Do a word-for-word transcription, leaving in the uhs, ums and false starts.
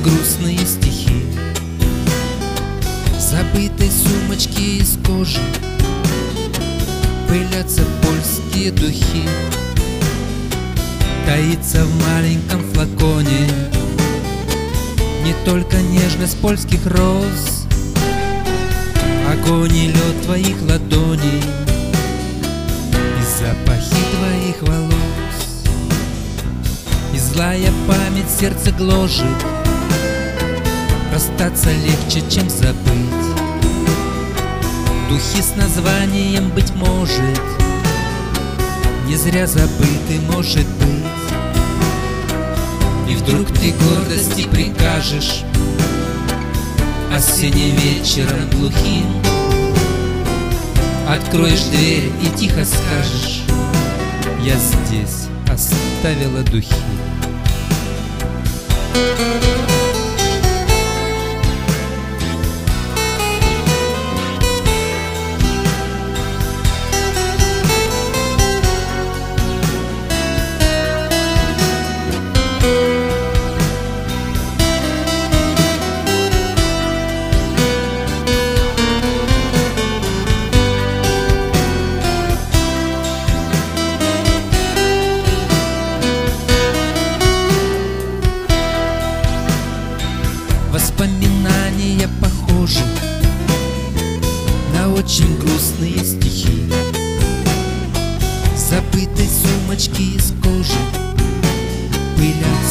грустные стихи. Забытой сумочки из кожи пылятся польские духи. Таится в маленьком флаконе не только нежность польских роз, огонь и лед твоих ладоней и запахи твоих волос. И злая память сердце гложет, расстаться легче, чем забыть. Духи с названием, быть может, не зря забыты, может быть. И вдруг ты гордости прикажешь осенним вечером глухим, откроешь дверь и тихо скажешь: я здесь оставила духи. Воспоминания похожи на очень грустные стихи. Забытой сумочки из кожи пылятся